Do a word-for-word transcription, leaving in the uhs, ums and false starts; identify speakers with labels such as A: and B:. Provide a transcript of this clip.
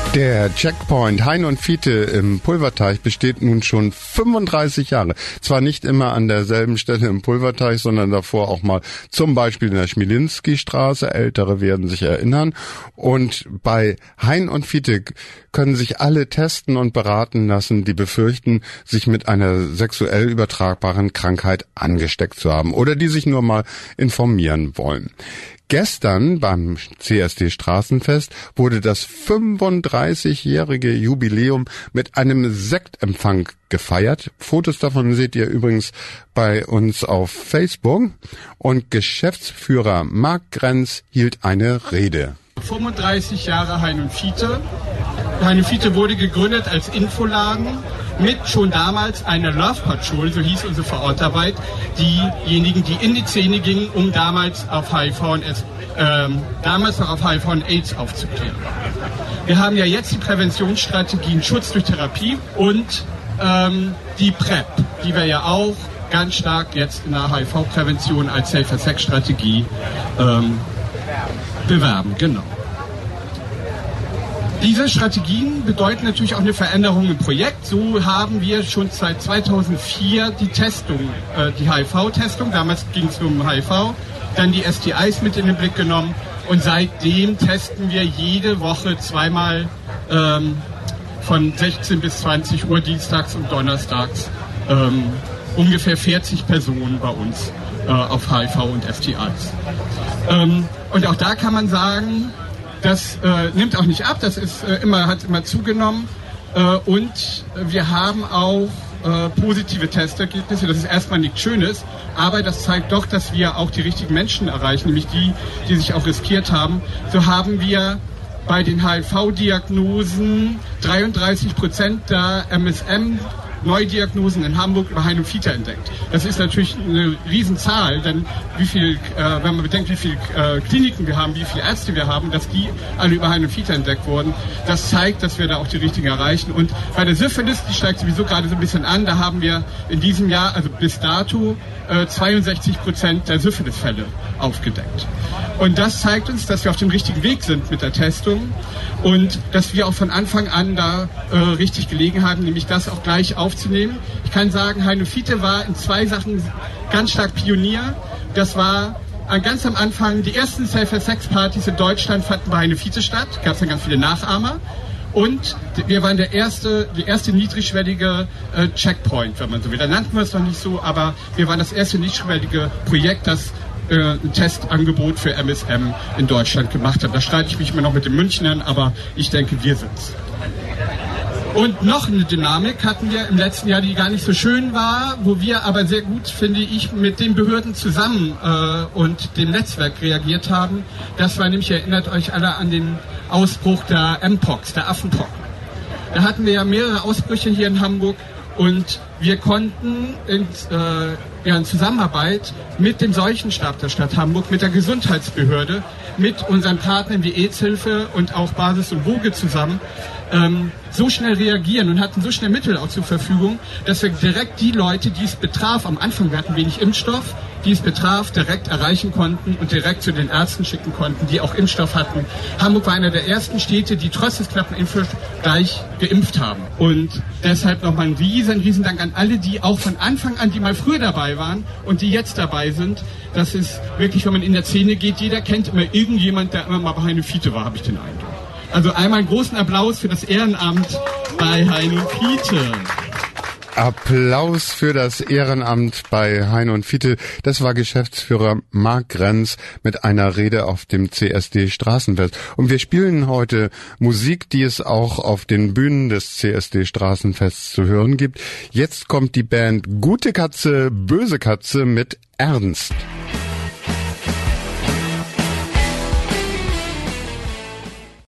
A: Der Checkpoint Hein und Fiete im Pulverteich besteht nun schon fünfunddreißig Jahre. Zwar nicht immer an derselben Stelle im Pulverteich, sondern davor auch mal zum Beispiel in der Schmilinski-Straße. Ältere werden sich erinnern. Und bei Hein und Fiete können sich alle testen und beraten lassen, die befürchten, sich mit einer sexuell übertragbaren Krankheit angesteckt zu haben oder die sich nur mal informieren wollen. Gestern beim C S D Straßenfest wurde das fünfunddreißigjährige Jubiläum mit einem Sektempfang gefeiert. Fotos davon seht ihr übrigens bei uns auf Facebook. Und Geschäftsführer Marc Grenz hielt eine Rede.
B: fünfunddreißig Jahre Hein und Fiete. Hein und Fiete wurde gegründet als Infoladen mit schon damals einer Love Patrol, so hieß unsere Vorortarbeit, diejenigen, die in die Szene gingen, um damals auf H I V und ähm, damals noch auf H I V und AIDS aufzuklären. Wir haben ja jetzt die Präventionsstrategien Schutz durch Therapie und ähm, die PrEP, die wir ja auch ganz stark jetzt in der H I V-Prävention als Safer Sex-Strategie ähm, bewerben. Genau. Diese Strategien bedeuten natürlich auch eine Veränderung im Projekt. So haben wir schon seit zweitausendvier die Testung, äh, die H I V-Testung, damals ging es nur um H I V, dann die S T Is mit in den Blick genommen und seitdem testen wir jede Woche zweimal ähm, von sechzehn bis zwanzig Uhr dienstags und donnerstags ähm, ungefähr vierzig Personen bei uns äh, auf H I V und S T Is. Ähm, und auch da kann man sagen, das äh, nimmt auch nicht ab, das ist äh, immer, hat immer zugenommen äh, und wir haben auch äh, positive Testergebnisse. Das ist erstmal nichts Schönes, aber das zeigt doch, dass wir auch die richtigen Menschen erreichen, nämlich die, die sich auch riskiert haben. So haben wir bei den H I V-Diagnosen dreiunddreißig Prozent der M S M Neudiagnosen in Hamburg über Hein und Fiete entdeckt. Das ist natürlich eine Riesenzahl, denn wie viel, äh, wenn man bedenkt, wie viele äh, Kliniken wir haben, wie viele Ärzte wir haben, dass die alle über Hein und Fiete entdeckt wurden, das zeigt, dass wir da auch die richtigen erreichen. Und bei der Syphilis, die steigt sowieso gerade so ein bisschen an, da haben wir in diesem Jahr, also bis dato, äh, zweiundsechzig Prozent der Syphilis-Fälle aufgedeckt. Und das zeigt uns, dass wir auf dem richtigen Weg sind mit der Testung und dass wir auch von Anfang an da äh, richtig gelegen haben, nämlich das auch gleich aufzunehmen. Ich kann sagen, Hein und Fiete war in zwei Sachen ganz stark Pionier. Das war ganz am Anfang, die ersten Safer Sex Partys in Deutschland fanden bei Hein und Fiete statt. Gab es dann ganz viele Nachahmer. Und wir waren der erste, die erste niedrigschwellige äh, Checkpoint, wenn man so will. Da nannten wir es noch nicht so, aber wir waren das erste niedrigschwellige Projekt, das äh, ein Testangebot für M S M in Deutschland gemacht hat. Da streite ich mich immer noch mit den Münchnern, aber ich denke, wir sind's. Und noch eine Dynamik hatten wir im letzten Jahr, die gar nicht so schön war, wo wir aber sehr gut, finde ich, mit den Behörden zusammen äh, und dem Netzwerk reagiert haben. Das war nämlich, ihr erinnert euch alle an den Ausbruch der M-Pox, der Affenpocken. Da hatten wir ja mehrere Ausbrüche hier in Hamburg und wir konnten in, äh, ja, in Zusammenarbeit mit dem Seuchenstab der Stadt Hamburg, mit der Gesundheitsbehörde, mit unseren Partnern wie AIDS-Hilfe und auch Basis und Woge zusammen ähm, so schnell reagieren und hatten so schnell Mittel auch zur Verfügung, dass wir direkt die Leute, die es betraf, am Anfang wir hatten wenig Impfstoff, die es betraf, direkt erreichen konnten und direkt zu den Ärzten schicken konnten, die auch Impfstoff hatten. Hamburg war einer der ersten Städte, die trotz des knappen Impfstoffs gleich geimpft haben. Und deshalb nochmal ein riesen, riesen Dank an alle, die auch von Anfang an, die mal früher dabei waren und die jetzt dabei sind. Das ist wirklich, wenn man in der Szene geht, jeder kennt immer irgendjemand, der immer mal bei Hein und Fiete war, habe ich den Eindruck. Also einmal einen großen Applaus für das Ehrenamt bei Hein und Fiete.
A: Applaus für das Ehrenamt bei Hein und Fiete. Das war Geschäftsführer Marc Grenz mit einer Rede auf dem C S D Straßenfest. Und wir spielen heute Musik, die es auch auf den Bühnen des C S D Straßenfests zu hören gibt. Jetzt kommt die Band Gute Katze, Böse Katze mit Ernst.